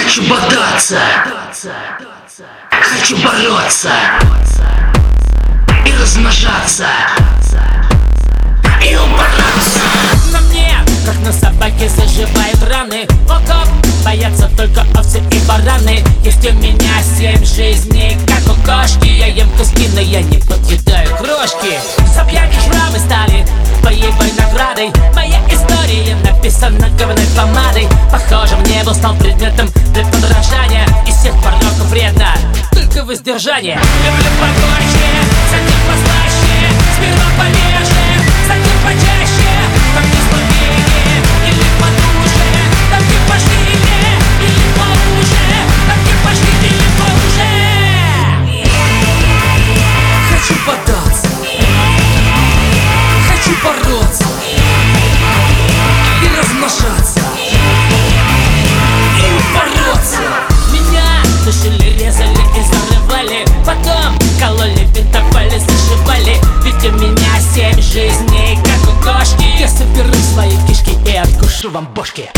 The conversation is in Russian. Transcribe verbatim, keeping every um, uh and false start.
Хочу бодаться, хочу бороться и размножаться, и убраться. На мне, как на собаке, заживают раны. Окоп боятся только овцы и бараны. Есть у меня семь жизней, как у кошки. Я ем куски, но я не подъедаю крошки. Сопьями шрамы стали твоей наградой. Моя история написана говной помадой. Похоже, мне был стал предметом для подражания. Из всех пороков вредно только воздержание. Люблю побольше, затем послаще, сперва повеже, затем почаще. Там не слабее или потуже, там не пошире или поуже, там не пошли или поуже. Хочу бодаться, хочу бороться и размножаться, и бороться. Меня душили, резали и зарывали, потом кололи, бинтовали, зашивали. Ведь у меня семь жизней, как у кошки. Я соберу свои кишки и откушу вам бошки.